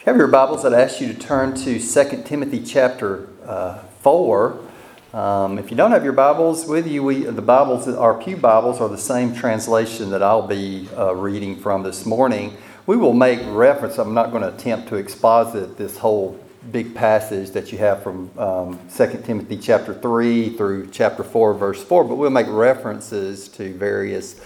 If you have your Bibles, I'd ask you to turn to 2 Timothy chapter 4. If you don't have your Bibles with you, our Pew Bibles are the same translation that I'll be reading from this morning. We will make reference. I'm not going to attempt to exposit this whole big passage that you have from 2 Timothy chapter 3 through chapter 4, verse 4, but we'll make references to various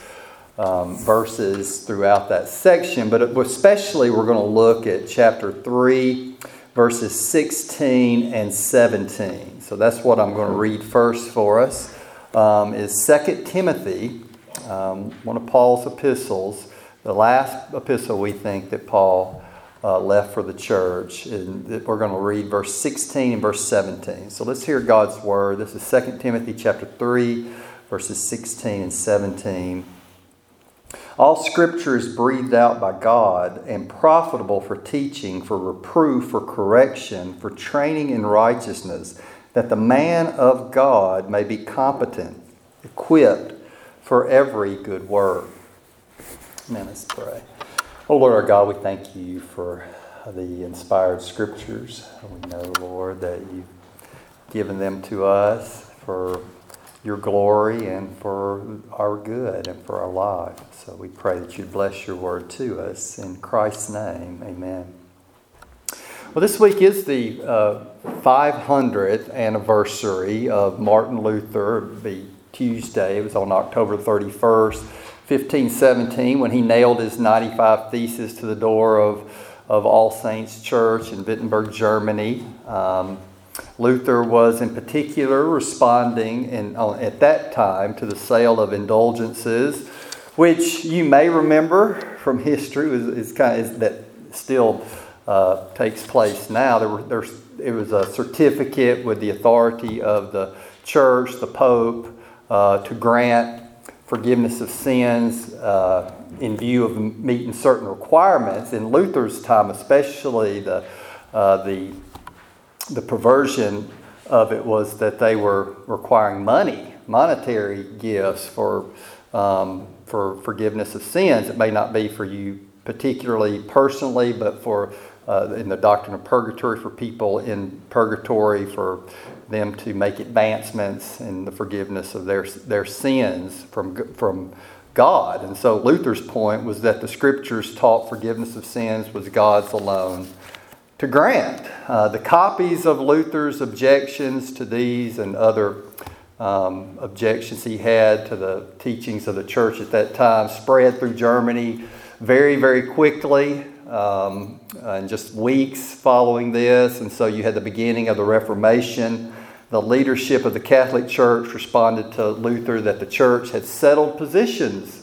verses throughout that section, but especially we're going to look at chapter 3, verses 16 and 17. So that's what I'm going to read first for us, is 2 Timothy, one of Paul's epistles, the last epistle we think that Paul left for the church. And we're going to read verse 16 and verse 17. So let's hear God's word. This is 2 Timothy chapter 3, verses 16 and 17. All Scripture is breathed out by God and profitable for teaching, for reproof, for correction, for training in righteousness, that the man of God may be competent, equipped for every good work. Amen. Let's pray. Oh Lord our God, we thank you for the inspired Scriptures. We know, Lord, that you've given them to us for your glory and for our good and for our life. So we pray that you'd bless your word to us. In Christ's name, amen. Well, this week is the 500th anniversary of Martin Luther. It would be Tuesday. It was on October 31st, 1517, when he nailed his 95 Theses to the door of All Saints Church in Wittenberg, Germany. Luther was in particular responding at that time to the sale of indulgences, which you may remember from history that still takes place now. It was a certificate with the authority of the church, the Pope, to grant forgiveness of sins in view of meeting certain requirements. In Luther's time, especially the perversion of it was that they were requiring monetary gifts for forgiveness of sins. It may not be for you particularly personally, but for in the doctrine of purgatory, for people in purgatory, for them to make advancements in the forgiveness of their sins from God. And so Luther's point was that the Scriptures taught forgiveness of sins was God's alone to grant. The copies of Luther's objections to these and other objections he had to the teachings of the church at that time spread through Germany very, very quickly, in just weeks following this. And so you had the beginning of the Reformation. The leadership of the Catholic Church responded to Luther that the church had settled positions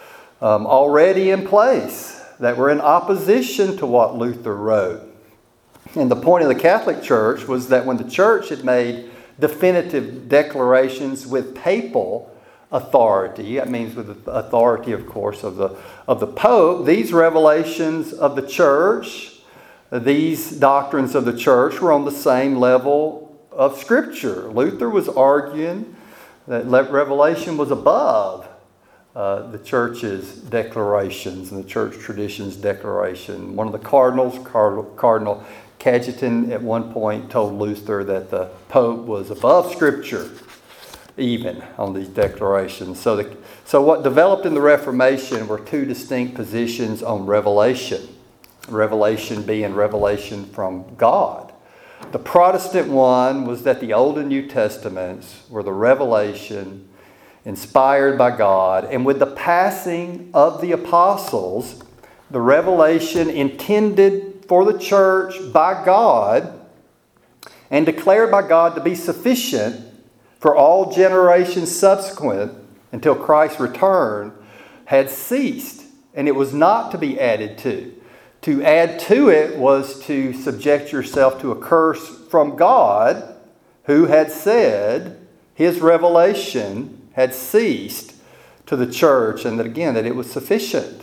already in place that were in opposition to what Luther wrote. And the point of the Catholic Church was that when the church had made definitive declarations with papal authority, that means with the authority, of course, of the Pope, these revelations of the church, these doctrines of the church were on the same level of Scripture. Luther was arguing that Revelation was above the church's declarations and the church tradition's declaration. One of the cardinals, Cardinal Cajetan, at one point told Luther that the Pope was above Scripture, even on these declarations. So what developed in the Reformation were two distinct positions on revelation. Revelation being revelation from God. The Protestant one was that the Old and New Testaments were the revelation inspired by God, and with the passing of the apostles, the revelation intended for the church by God and declared by God to be sufficient for all generations subsequent until Christ's return had ceased, and it was not to be added to. To add to it was to subject yourself to a curse from God, who had said his revelation had ceased to the church, and that again, that it was sufficient.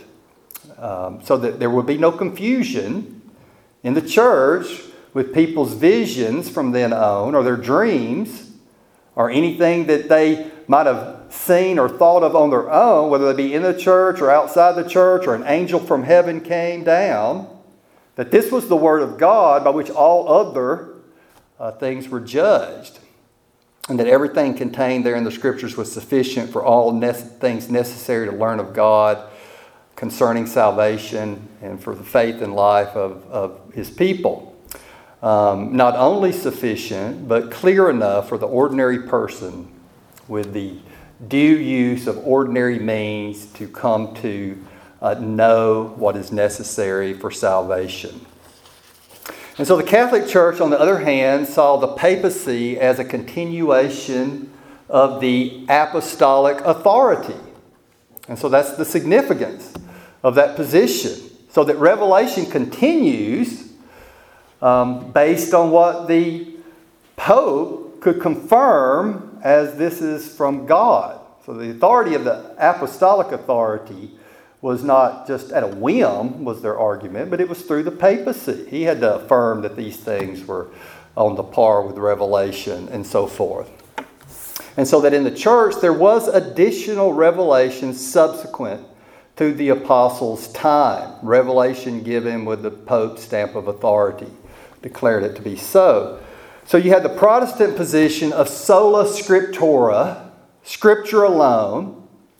So that there would be no confusion in the church with people's visions from then on, or their dreams, or anything that they might have seen or thought of on their own, whether they be in the church or outside the church, or an angel from heaven came down. that this was the Word of God by which all other things were judged, and that everything contained there in the Scriptures was sufficient for all things necessary to learn of God concerning salvation and for the faith and life of His people. Not only sufficient, but clear enough for the ordinary person with the due use of ordinary means to come to know what is necessary for salvation. And so the Catholic Church, on the other hand, saw the papacy as a continuation of the apostolic authority. And so that's the significance of that position. So that revelation continues based on what the Pope could confirm as this is from God. So the authority of the apostolic authority was not just at a whim, was their argument, but it was through the papacy. He had to affirm that these things were on the par with revelation and so forth. And so that in the church there was additional revelation subsequent to the apostles' time. Revelation given with the Pope's stamp of authority declared it to be so. So you had the Protestant position of sola scriptura, Scripture alone,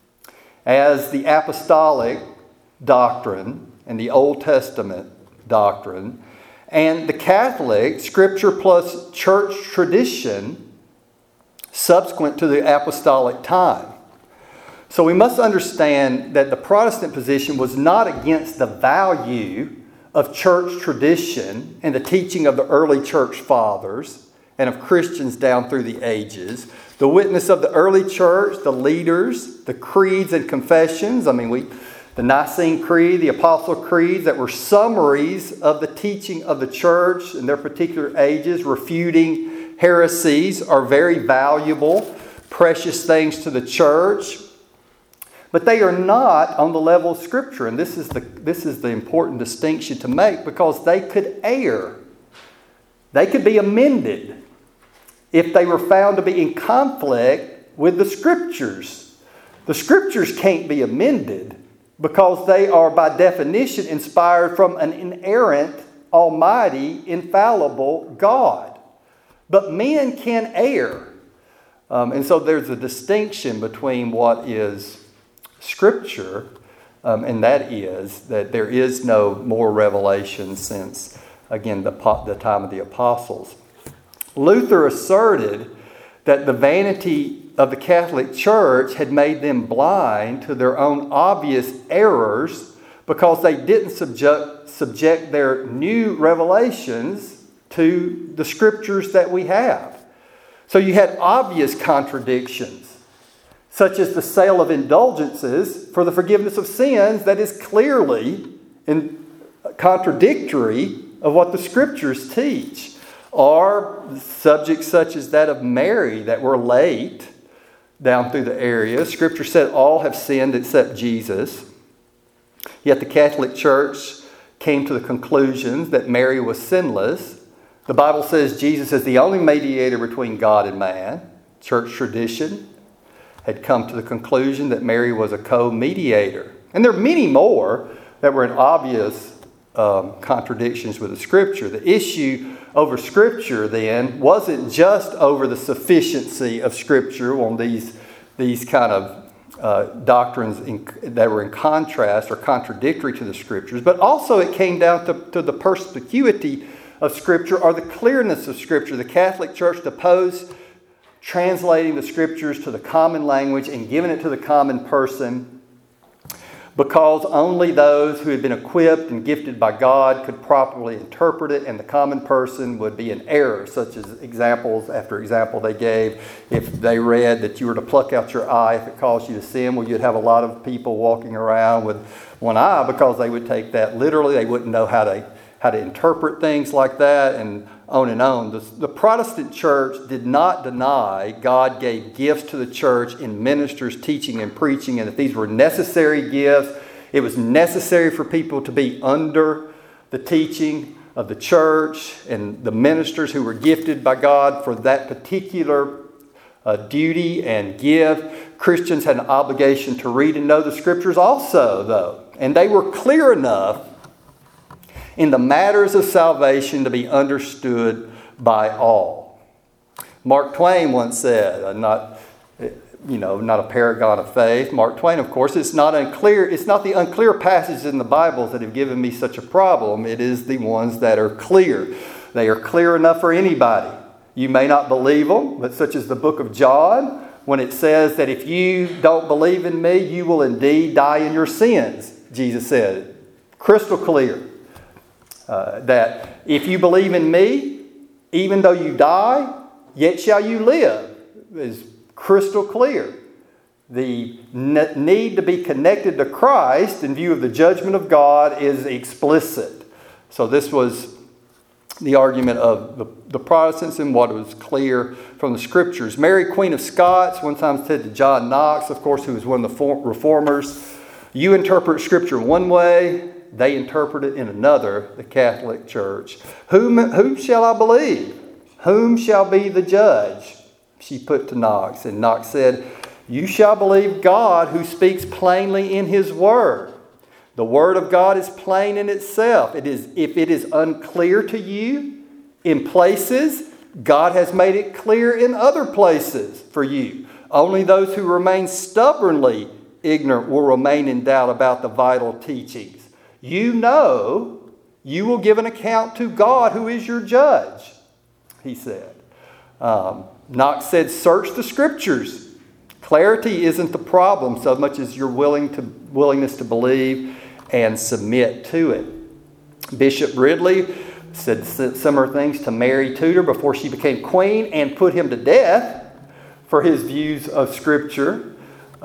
as the apostolic doctrine and the Old Testament doctrine, and the Catholic, Scripture plus church tradition subsequent to the apostolic time. So we must understand that the Protestant position was not against the value of church tradition and the teaching of the early church fathers and of Christians down through the ages. The witness of the early church, the leaders, the creeds and confessions. The Nicene Creed, the Apostle Creeds, that were summaries of the teaching of the church in their particular ages, refuting heresies, are very valuable, precious things to the church. But they are not on the level of Scripture. And this is the important distinction to make, because they could err. They could be amended if they were found to be in conflict with the Scriptures. The Scriptures can't be amended because they are by definition inspired from an inerrant, almighty, infallible God. But men can err. And so there's a distinction between what is Scripture, and that is that there is no more revelation since, again, the time of the apostles. Luther asserted that the vanity of the Catholic Church had made them blind to their own obvious errors because they didn't subject their new revelations to the Scriptures that we have. So you had obvious contradictions, such as the sale of indulgences for the forgiveness of sins that is clearly contradictory of what the Scriptures teach. Or subjects such as that of Mary that were late down through the area. Scripture said all have sinned except Jesus. Yet the Catholic Church came to the conclusion that Mary was sinless. The Bible says Jesus is the only mediator between God and man. Church tradition had come to the conclusion that Mary was a co-mediator. And there are many more that were in obvious contradictions with the Scripture. The issue over Scripture then wasn't just over the sufficiency of Scripture on these kind of doctrines that were in contrast or contradictory to the Scriptures, but also it came down to the perspicuity of Scripture or the clearness of Scripture. The Catholic Church opposed translating the Scriptures to the common language and giving it to the common person, because only those who had been equipped and gifted by God could properly interpret it, and the common person would be in error, such as examples after example they gave. If they read that you were to pluck out your eye if it caused you to sin, well, you'd have a lot of people walking around with one eye because they would take that literally. They wouldn't know how to interpret things like that, and on and on. The Protestant church did not deny God gave gifts to the church in ministers teaching and preaching, and that these were necessary gifts. It was necessary for people to be under the teaching of the church and the ministers who were gifted by God for that particular duty and gift. Christians had an obligation to read and know the Scriptures also, though. And they were clear enough in the matters of salvation to be understood by all. Mark Twain once said, not a paragon of faith. Mark Twain, of course, it's not the unclear passages in the Bible that have given me such a problem. It is the ones that are clear. They are clear enough for anybody. You may not believe them, but such as the book of John, when it says that if you don't believe in me, you will indeed die in your sins, Jesus said. Crystal clear. That if you believe in me, even though you die, yet shall you live, is crystal clear. The need to be connected to Christ in view of the judgment of God is explicit. So this was the argument of the Protestants and what was clear from the Scriptures. Mary, Queen of Scots, one time said to John Knox, of course, who was one of the reformers, you interpret Scripture one way, they interpret it in another, the Catholic Church. Whom shall I believe? Whom shall be the judge? She put to Knox. And Knox said, you shall believe God who speaks plainly in His Word. The Word of God is plain in itself. If it is unclear to you in places, God has made it clear in other places for you. Only those who remain stubbornly ignorant will remain in doubt about the vital teachings. You know you will give an account to God who is your judge, he said. Knox said, search the Scriptures. Clarity isn't the problem so much as your willingness to believe and submit to it. Bishop Ridley said similar things to Mary Tudor before she became queen and put him to death for his views of Scripture,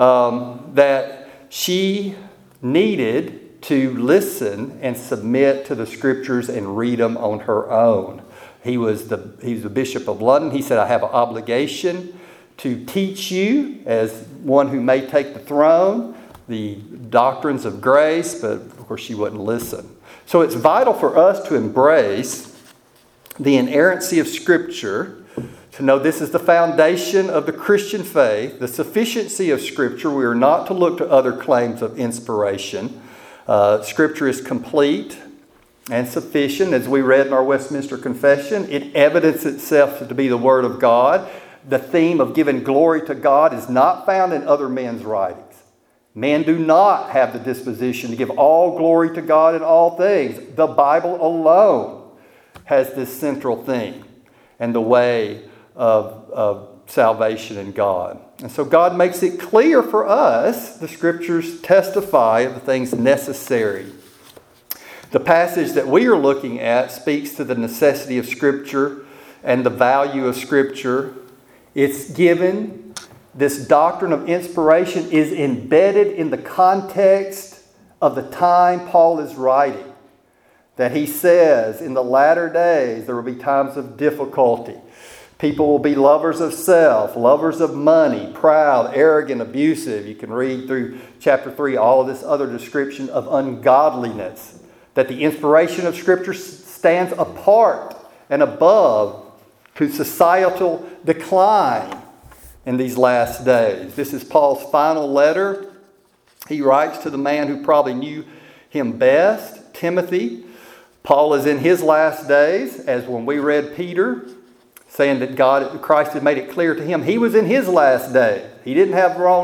that she needed to listen and submit to the Scriptures and read them on her own. He was the Bishop of London. He said, I have an obligation to teach you, as one who may take the throne, the doctrines of grace, but of course she wouldn't listen. So it's vital for us to embrace the inerrancy of Scripture, to know this is the foundation of the Christian faith, the sufficiency of Scripture. We are not to look to other claims of inspiration. Scripture is complete and sufficient, as we read in our Westminster Confession. It evidences itself to be the Word of God. The theme of giving glory to God is not found in other men's writings. Men do not have the disposition to give all glory to God in all things. The Bible alone has this central theme and the way of salvation in God. And so God makes it clear for us. The Scriptures testify of the things necessary. The passage that we are looking at speaks to the necessity of Scripture and the value of Scripture. It's given, this doctrine of inspiration is embedded in the context of the time Paul is writing. That he says, in the latter days there will be times of difficulty. People will be lovers of self, lovers of money, proud, arrogant, abusive. You can read through chapter 3 all of this other description of ungodliness. That the inspiration of Scripture stands apart and above to societal decline in these last days. This is Paul's final letter. He writes to the man who probably knew him best, Timothy. Paul is in his last days, as when we read Peter, saying that Christ had made it clear to him. He was in his last day. He didn't have long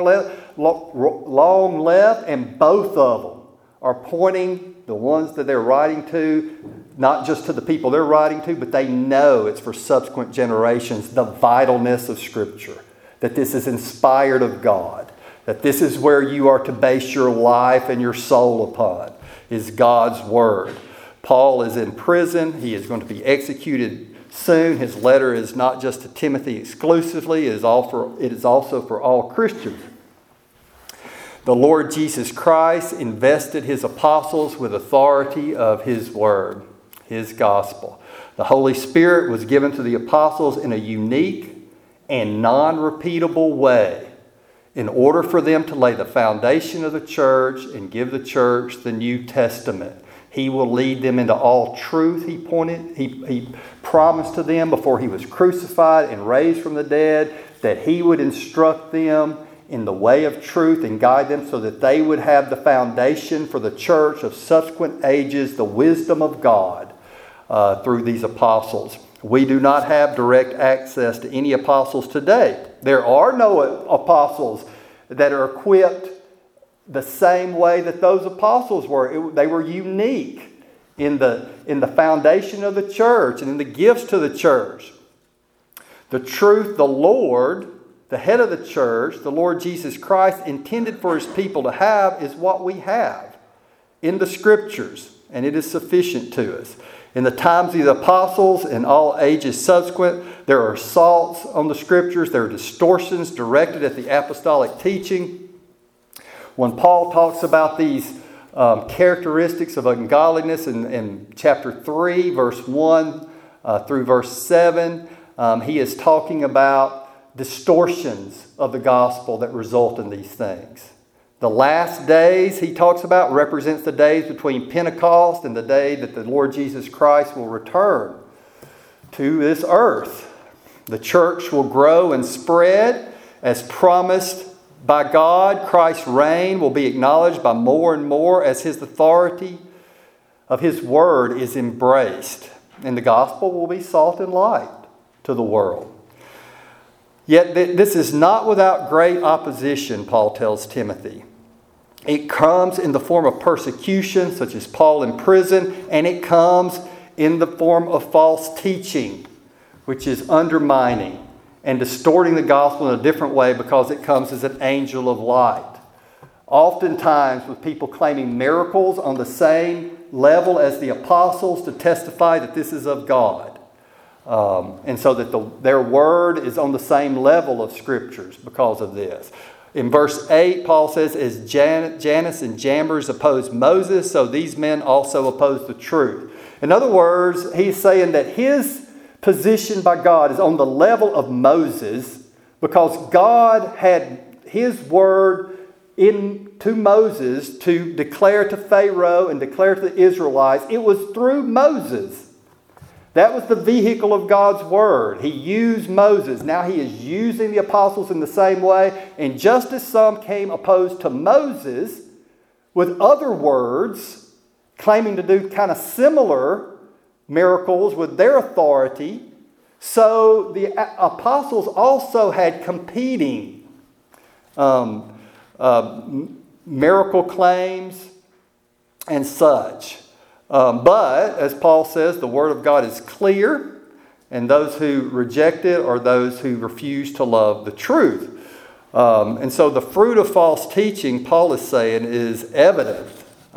left, and both of them are pointing the ones that they're writing to, not just to the people they're writing to, but they know it's for subsequent generations, the vitalness of Scripture, that this is inspired of God, that this is where you are to base your life and your soul upon, is God's Word. Paul is in prison. He is going to be executed soon. His letter is not just to Timothy exclusively, it is also for all Christians. The Lord Jesus Christ invested His apostles with authority of His Word, His gospel. The Holy Spirit was given to the apostles in a unique and non-repeatable way in order for them to lay the foundation of the church and give the church the New Testament. He will lead them into all truth. He promised to them before He was crucified and raised from the dead that He would instruct them in the way of truth and guide them so that they would have the foundation for the church of subsequent ages, the wisdom of God through these apostles. We do not have direct access to any apostles today. There are no apostles that are equipped the same way that those apostles were. They were unique in the foundation of the church and in the gifts to the church. The truth, the Lord, the head of the church, the Lord Jesus Christ, intended for His people to have is what we have in the Scriptures, and it is sufficient to us. In the times of the apostles and all ages subsequent, there are assaults on the Scriptures. There are distortions directed at the apostolic teaching. When Paul talks about these characteristics of ungodliness in chapter 3, verse 1 through verse 7, he is talking about distortions of the gospel that result in these things. The last days he talks about represents the days between Pentecost and the day that the Lord Jesus Christ will return to this earth. The church will grow and spread as promised by God. Christ's reign will be acknowledged by more and more as His authority of His word is embraced. And the gospel will be salt and light to the world. Yet this is not without great opposition, Paul tells Timothy. It comes in the form of persecution, such as Paul in prison, and it comes in the form of false teaching, which is undermining and distorting the gospel in a different way because it comes as an angel of light. Oftentimes with people claiming miracles on the same level as the apostles to testify that this is of God. And so that their word is on the same level of Scriptures because of this. In verse 8, Paul says, as Jannes and Jambres opposed Moses, so these men also oppose the truth. In other words, he's saying that his position by God is on the level of Moses because God had His word to Moses to declare to Pharaoh and declare to the Israelites. It was through Moses. That was the vehicle of God's word. He used Moses. Now He is using the apostles in the same way. And just as some came opposed to Moses with other words, claiming to do kind of similar miracles with their authority, so the apostles also had competing miracle claims and such. But, as Paul says, the Word of God is clear, and those who reject it are those who refuse to love the truth. And so the fruit of false teaching, Paul is saying, is evident.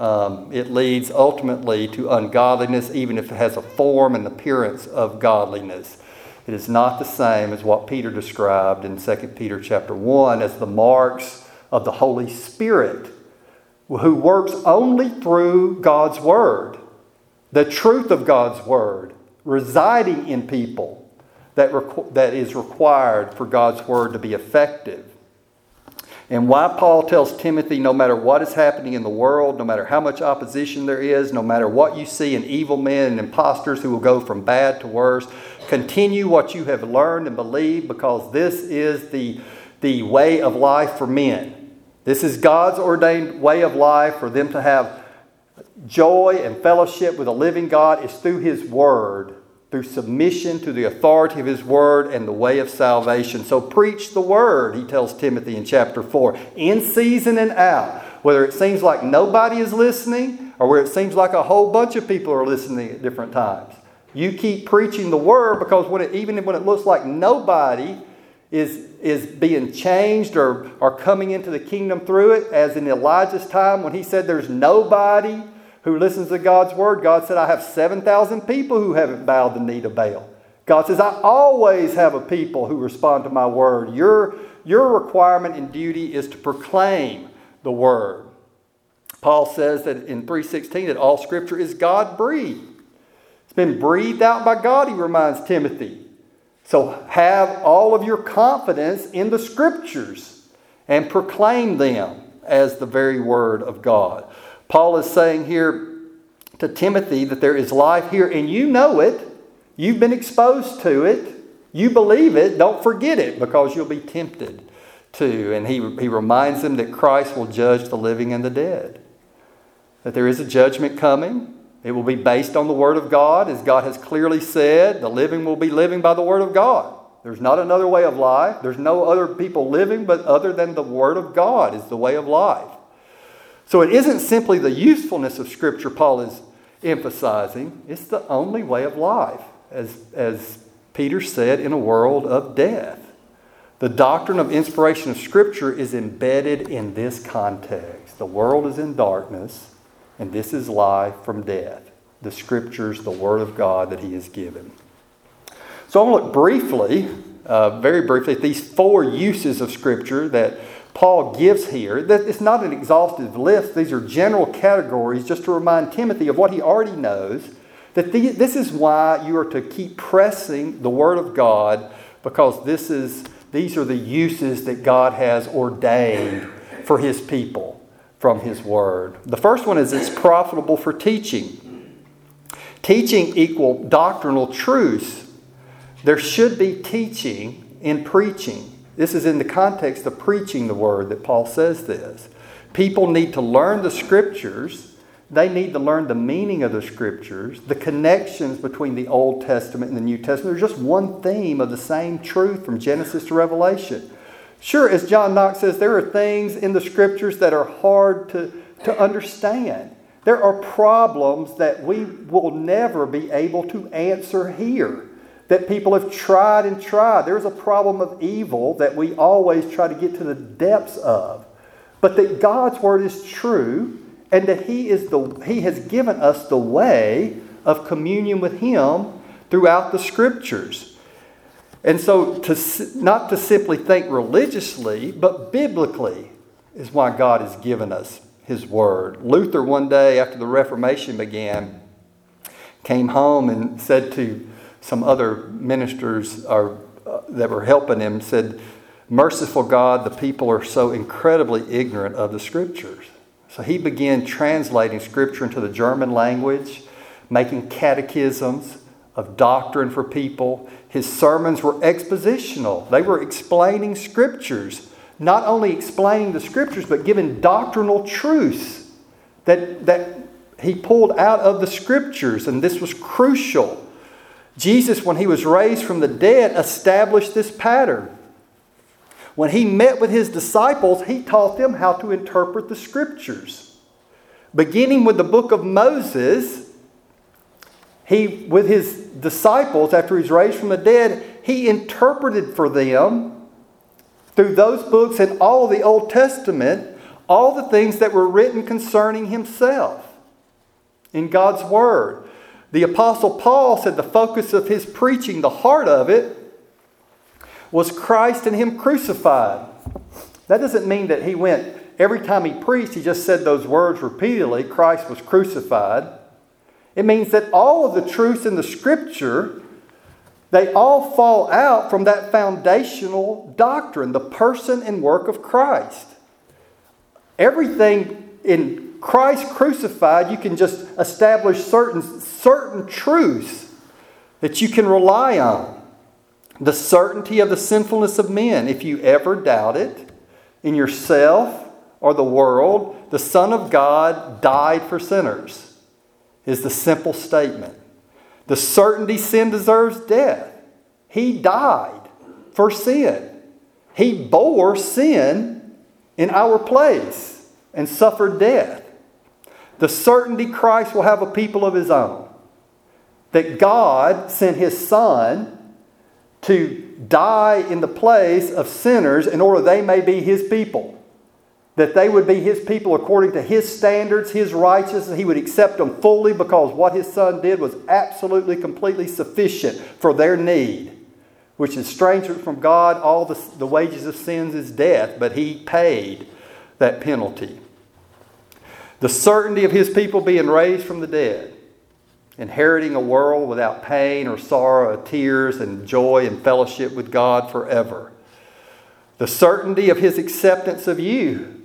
It leads ultimately to ungodliness, even if it has a form and appearance of godliness. It is not the same as what Peter described in 2 Peter chapter 1 as the marks of the Holy Spirit, who works only through God's Word. The truth of God's Word residing in people that is required for God's Word to be effective. And why Paul tells Timothy, no matter what is happening in the world, no matter how much opposition there is, no matter what you see in evil men and impostors who will go from bad to worse, continue what you have learned and believed, because this is the way of life for men. This is God's ordained way of life for them to have joy and fellowship with a living God is through His Word, through submission to the authority of His Word and the way of salvation. So preach the Word, he tells Timothy in chapter 4, in season and out. Whether it seems like nobody is listening or where it seems like a whole bunch of people are listening at different times. You keep preaching the Word, because even when it looks like nobody is being changed or coming into the kingdom through it, as in Elijah's time when he said there's nobody who listens to God's word. God said, I have 7,000 people who haven't bowed the knee to Baal. God says, I always have a people who respond to my word. Your requirement and duty is to proclaim the word. Paul says that in 3:16 that all Scripture is God-breathed. It's been breathed out by God, he reminds Timothy. So have all of your confidence in the Scriptures and proclaim them as the very Word of God. Paul is saying here to Timothy that there is life here, and you know it. You've been exposed to it. You believe it. Don't forget it, because you'll be tempted too. And he reminds them that Christ will judge the living and the dead. That there is a judgment coming. It will be based on the Word of God. As God has clearly said, the living will be living by the Word of God. There's not another way of life. There's no other people living but other than the Word of God is the way of life. So it isn't simply the usefulness of Scripture Paul is emphasizing. It's the only way of life. As Peter said, in a world of death. The doctrine of inspiration of Scripture is embedded in this context. The world is in darkness, and this is life from death. The Scriptures, the Word of God that He has given. So I'm going to look briefly, very briefly, at these 4 uses of Scripture that Paul gives here. That it's not an exhaustive list. These are general categories just to remind Timothy of what he already knows. That this is why you are to keep pressing the Word of God, because these are the uses that God has ordained for His people from His Word. The first one is it's profitable for teaching. Teaching equal doctrinal truths. There should be teaching in preaching. This is in the context of preaching the Word that Paul says this. People need to learn the Scriptures. They need to learn the meaning of the Scriptures, the connections between the Old Testament and the New Testament. There's just one theme of the same truth from Genesis to Revelation. Sure, as John Knox says, there are things in the Scriptures that are hard to understand. There are problems that we will never be able to answer here, that people have tried and tried. There's a problem of evil that we always try to get to the depths of. But that God's Word is true, and that He has given us the way of communion with Him throughout the Scriptures. And so not to simply think religiously, but biblically is why God has given us His Word. Luther one day after the Reformation began came home and said to some other ministers that were helping him, said, "Merciful God, the people are so incredibly ignorant of the Scriptures." So he began translating Scripture into the German language, making catechisms of doctrine for people. His sermons were expositional. They were explaining Scriptures. Not only explaining the Scriptures, but giving doctrinal truths that he pulled out of the Scriptures. And this was crucial. Jesus, when He was raised from the dead, established this pattern. When He met with His disciples, He taught them how to interpret the Scriptures. Beginning with the book of Moses, with His disciples, after He's raised from the dead, He interpreted for them, through those books and all of the Old Testament, all the things that were written concerning Himself in God's Word. The Apostle Paul said the focus of his preaching, the heart of it, was Christ and Him crucified. That doesn't mean that he went, every time he preached, he just said those words repeatedly, Christ was crucified. It means that all of the truths in the Scripture, they all fall out from that foundational doctrine, the person and work of Christ. Everything in Christ crucified, you can just establish certain truths that you can rely on. The certainty of the sinfulness of men. If you ever doubt it in yourself or the world, the Son of God died for sinners, is the simple statement. The certainty sin deserves death. He died for sin. He bore sin in our place and suffered death. The certainty Christ will have a people of His own. That God sent His Son to die in the place of sinners in order they may be His people. That they would be His people according to His standards, His righteousness. He would accept them fully because what His Son did was absolutely, completely sufficient for their need. Which is strange from God. All the wages of sins is death, but He paid that penalty. The certainty of His people being raised from the dead, inheriting a world without pain or sorrow or tears and joy and fellowship with God forever. The certainty of His acceptance of you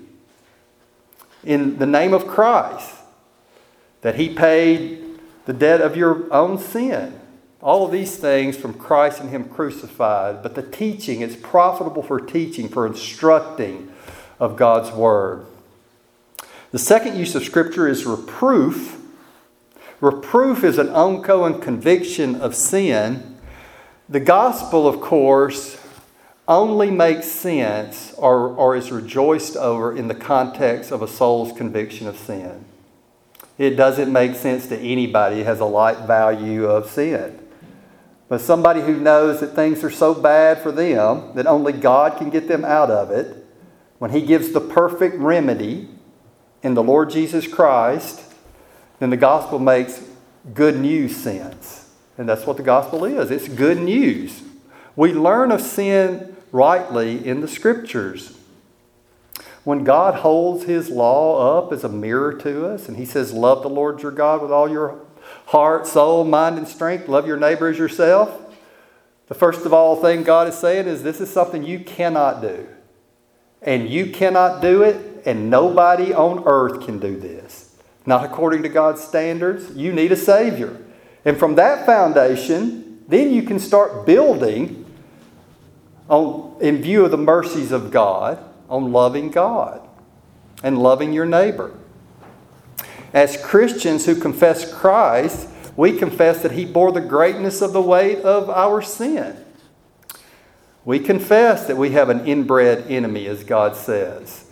in the name of Christ, that He paid the debt of your own sin All of these things from Christ and Him crucified. But the teaching, it's profitable for teaching, for instructing of God's Word. The second use of Scripture is reproof. Reproof is an ongoing conviction of sin. The gospel, of course, only makes sense or is rejoiced over in the context of a soul's conviction of sin. It doesn't make sense to anybody who has a light value of sin. But somebody who knows that things are so bad for them that only God can get them out of it, when He gives the perfect remedy in the Lord Jesus Christ, then the gospel makes good news sense. And that's what the gospel is. It's good news. We learn of sin rightly in the Scriptures. When God holds His law up as a mirror to us, and He says, love the Lord your God with all your heart, soul, mind, and strength. Love your neighbor as yourself. The first of all thing God is saying is this is something you cannot do. And you cannot do it, and nobody on earth can do this. Not according to God's standards. You need a Savior. And from that foundation, then you can start building in view of the mercies of God, on loving God and loving your neighbor. As Christians who confess Christ, we confess that He bore the greatness of the weight of our sin. We confess that we have an inbred enemy, as God says.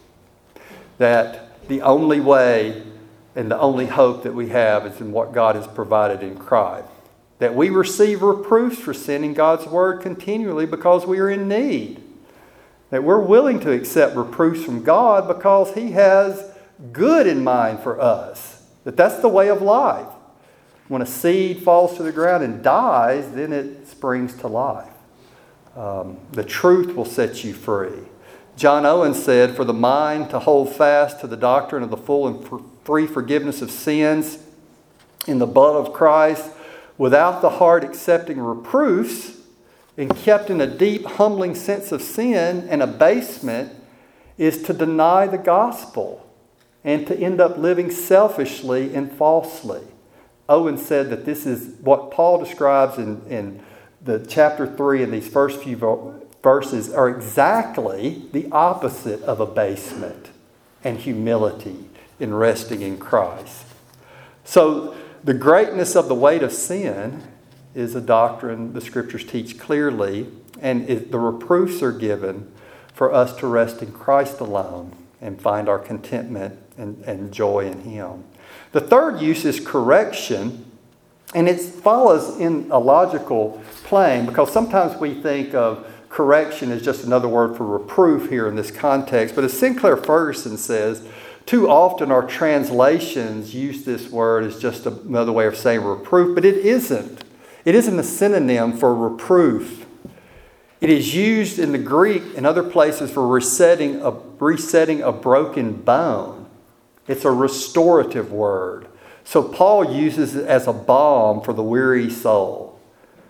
That the only way and the only hope that we have is in what God has provided in Christ. That we receive reproofs for sin in God's Word continually because we are in need. That we're willing to accept reproofs from God because He has good in mind for us. That's the way of life. When a seed falls to the ground and dies, then it springs to life. The truth will set you free. John Owen said, for the mind to hold fast to the doctrine of the full and free forgiveness of sins in the blood of Christ, without the heart accepting reproofs, and kept in a deep, humbling sense of sin and abasement, is to deny the gospel and to end up living selfishly and falsely. Owen said that this is what Paul describes in the chapter 3 and these first few verses are exactly the opposite of abasement and humility in resting in Christ. So the greatness of the weight of sin is a doctrine the Scriptures teach clearly, and the reproofs are given for us to rest in Christ alone and find our contentment and joy in Him. The third use is correction, and it follows in a logical plane because sometimes we think of correction as just another word for reproof here in this context. But as Sinclair Ferguson says, too often our translations use this word as just another way of saying reproof, but it isn't. It isn't a synonym for reproof. It is used in the Greek and other places for resetting a broken bone. It's a restorative word. So Paul uses it as a balm for the weary soul.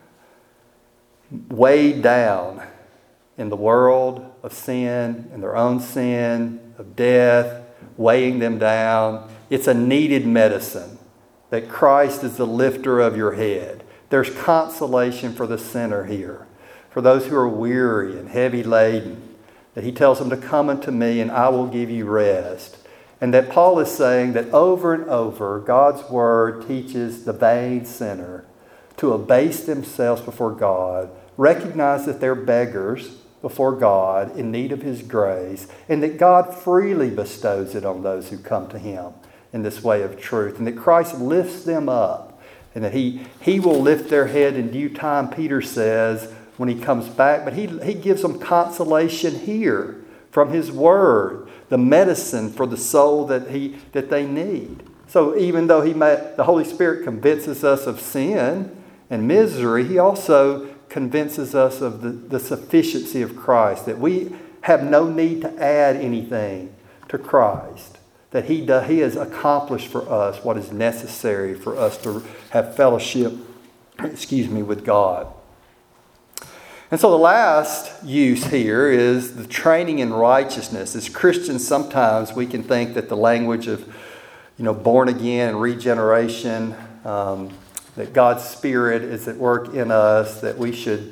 Weighed down in the world of sin, in their own sin, of death, weighing them down. It's a needed medicine that Christ is the lifter of your head. There's consolation for the sinner here. For those who are weary and heavy laden, that He tells them to come unto me and I will give you rest. And that Paul is saying that over and over, God's Word teaches the vain sinner to abase themselves before God, recognize that they're beggars before God in need of His grace, and that God freely bestows it on those who come to Him in this way of truth, and that Christ lifts them up, and that He will lift their head in due time, Peter says, when He comes back. But He gives them consolation here from His Word, the medicine for the soul that they need. So even though the Holy Spirit convinces us of sin and misery, He also convinces us of the sufficiency of Christ, that we have no need to add anything to Christ, that He has accomplished for us what is necessary for us to have fellowship, with God. And so the last use here is the training in righteousness. As Christians, sometimes we can think that the language of, born again and regeneration, that God's Spirit is at work in us, that we should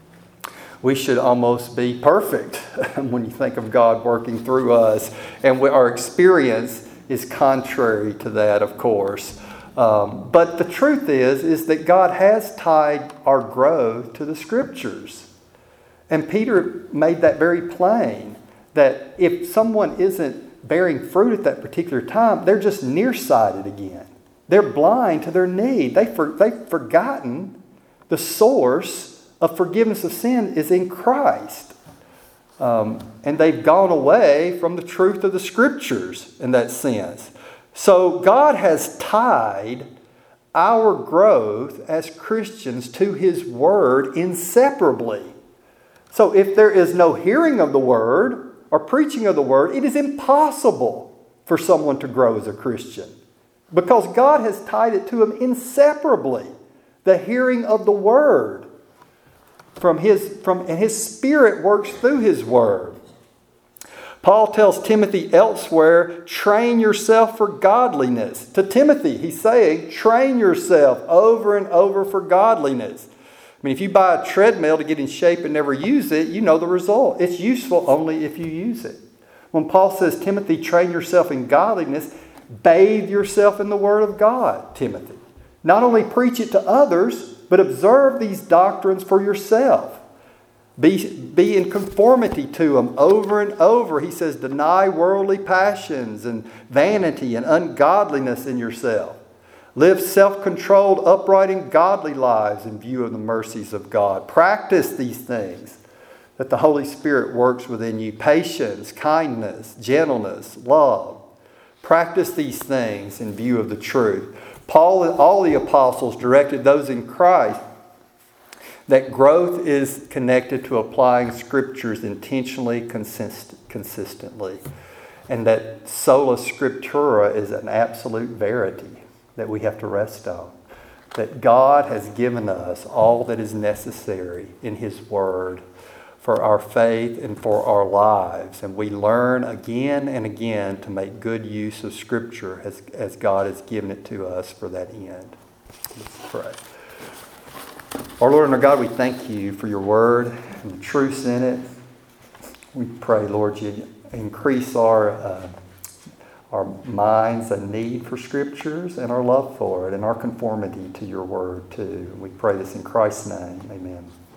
almost be perfect when you think of God working through us. And our experience is contrary to that, of course. But the truth is that God has tied our growth to the Scriptures. And Peter made that very plain, that if someone isn't bearing fruit at that particular time, they're just nearsighted again. They're blind to their need. They've forgotten the source of forgiveness of sin is in Christ. And they've gone away from the truth of the Scriptures in that sense. So God has tied our growth as Christians to His Word inseparably. So if there is no hearing of the Word or preaching of the Word, it is impossible for someone to grow as a Christian, because God has tied it to him inseparably. The hearing of the Word and His Spirit works through His Word. Paul tells Timothy elsewhere, train yourself for godliness. To Timothy, he's saying, train yourself over and over for godliness. I mean, if you buy a treadmill to get in shape and never use it, you know the result. It's useful only if you use it. When Paul says, Timothy, train yourself in godliness, bathe yourself in the Word of God, Timothy. Not only preach it to others, but observe these doctrines for yourself. Be in conformity to them over and over. He says, deny worldly passions and vanity and ungodliness in yourself. Live self-controlled, upright, and godly lives in view of the mercies of God. Practice these things that the Holy Spirit works within you. Patience, kindness, gentleness, love. Practice these things in view of the truth. Paul and all the apostles directed those in Christ that growth is connected to applying Scriptures intentionally, consistently. And that sola scriptura is an absolute verity that we have to rest on. That God has given us all that is necessary in His Word for our faith and for our lives. And we learn again and again to make good use of Scripture as God has given it to us for that end. Let's pray. Our Lord and our God, we thank You for Your Word and the truths in it. We pray, Lord, You increase our minds a need for Scriptures and our love for it and our conformity to Your Word too. We pray this in Christ's name. Amen.